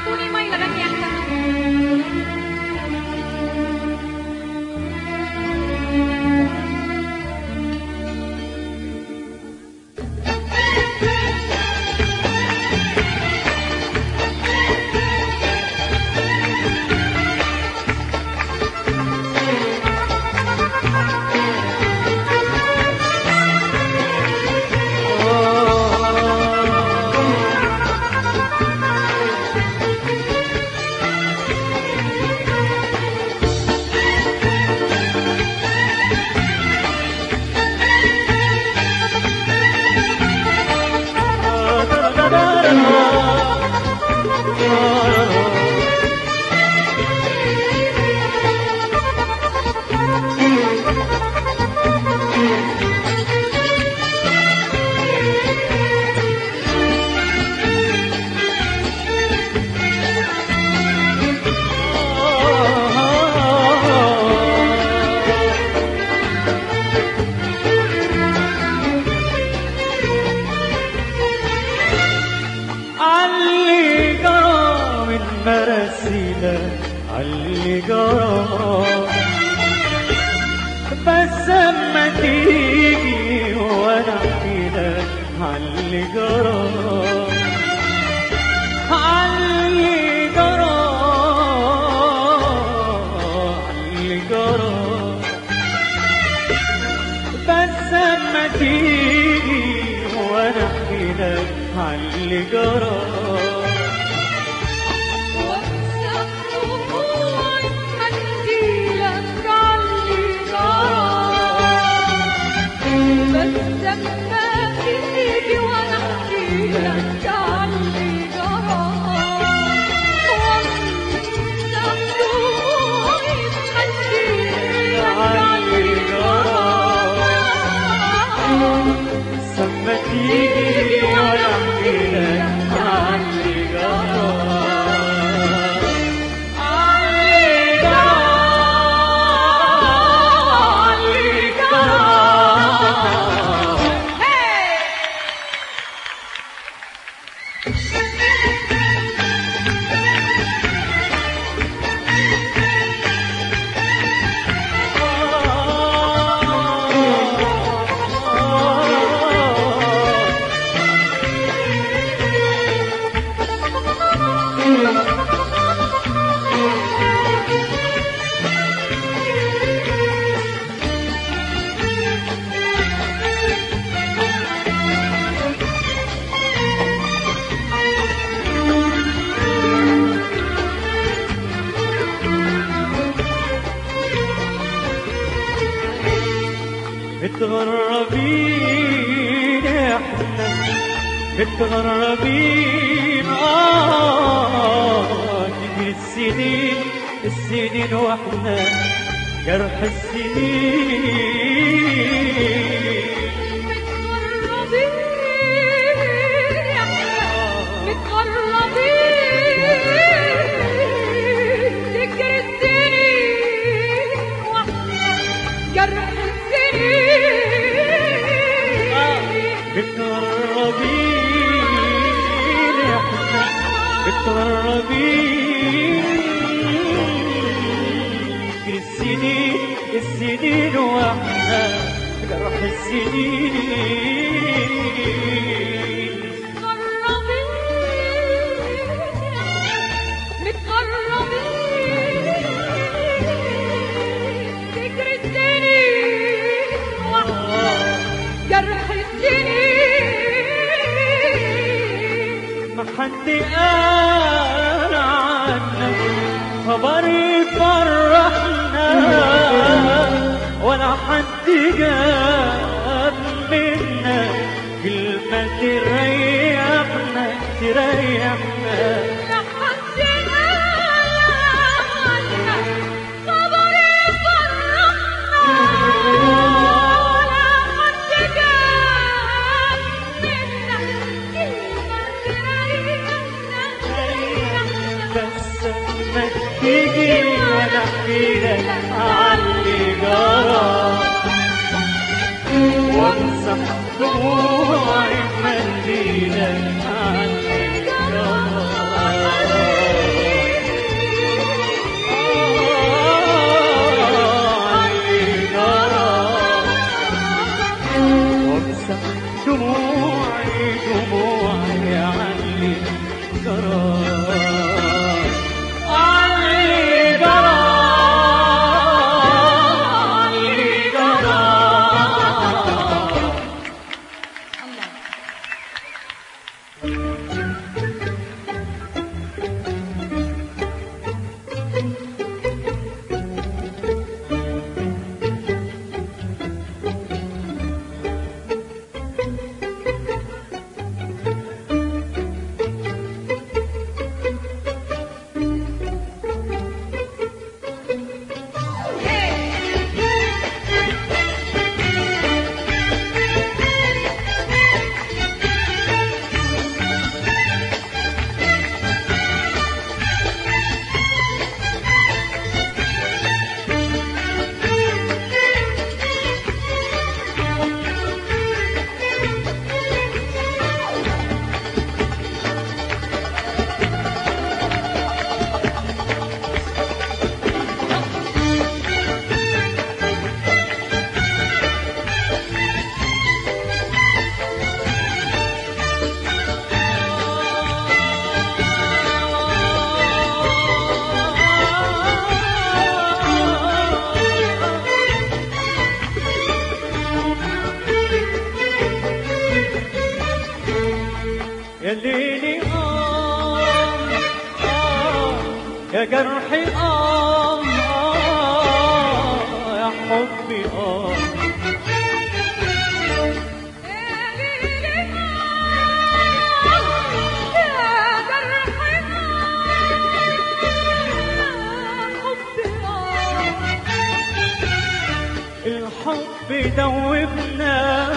tunay may lalagyan ka. اللي جرى بس اما تيجي وانا احكي لك عاللي جرى عاللي جرى عاللي جرى بس اما تيجي وانا احكي لك عاللي جرى لما تيجي وانا احكي لك عني جرى عني جرى عني جرى متغربين احنا متغربين تجري السنين السنين واحنا جرح السنين متغربين تجري السنين واحنا جرح متغربين احنا متغربين السنين السنين واحنا جرح السنين متغربين تجري السنين واحنا جرح السنين ما حد قال عنك خبر يفرحنا ولا حد جاب منا كلمة تريحنا تريحنا ما حد قال عنك خبر يفرحنا ولا حد جاب منا كلمة تريحنا بس ما تيجي وانا احكي لك عاللي جرى وامسح دموعي بمنديلك عاللي جرى يا ليلي يا جرحي يا حبي الحب دوبنا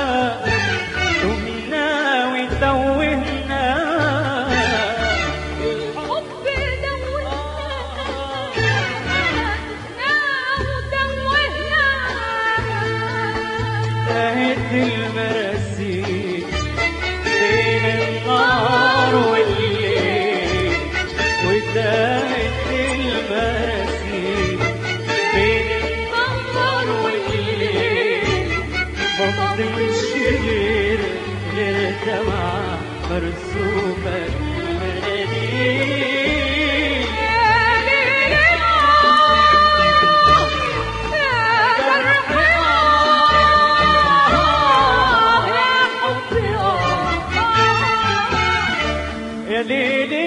دمنا وتوهنا الحب دوهنا تاهت المراسيل بين النار والليل وتاهت المراسيل بين النار والليل مفضلش غير دمعة مرسومة المناديل يا ليلي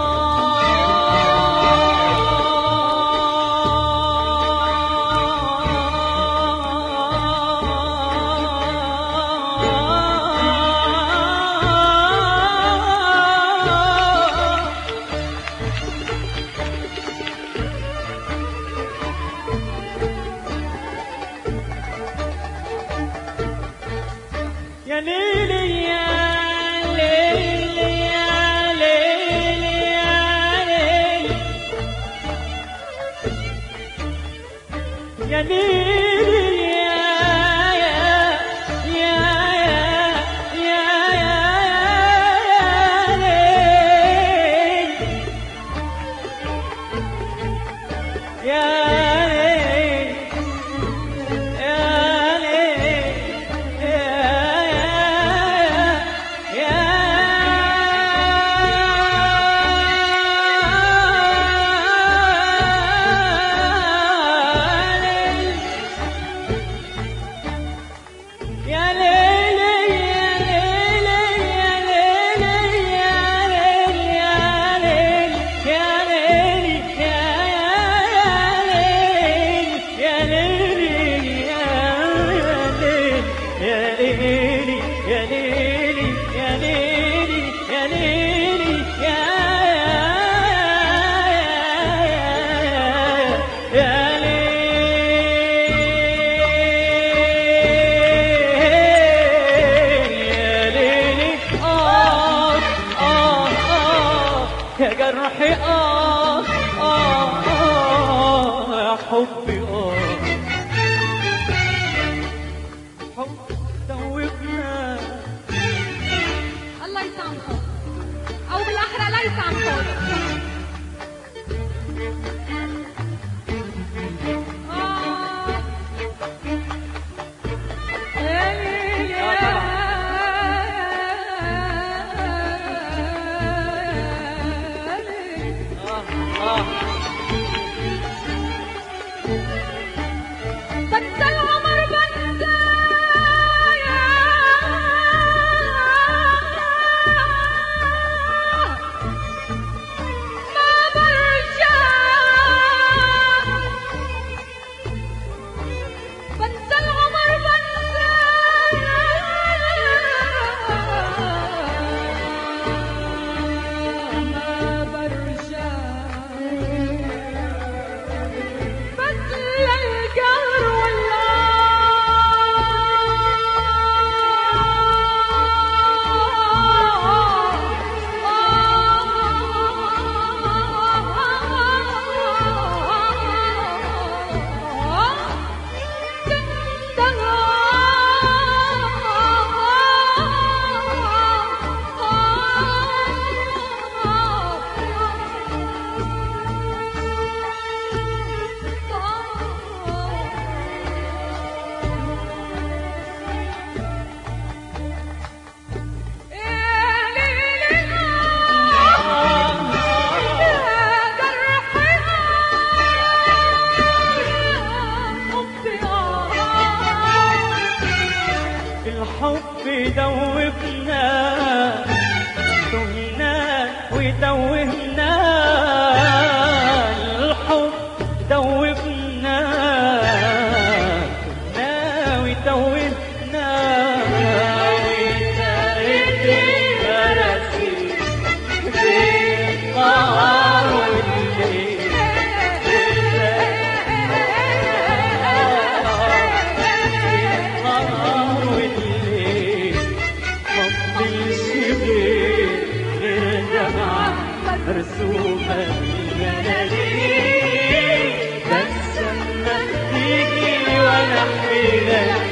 يا ليلي يا ليلي يا ليلي يا ليلي يا ليلي يا جرحي يا حبي حب دوبنا الله يسامحه او بالاحرى لا يسامحه دوبنا الحب دوبنا ناوي دوبنا وتارك الكراسي في النهار والليل مرسومة بالمناديل بس لما تيجي وانا احكي لك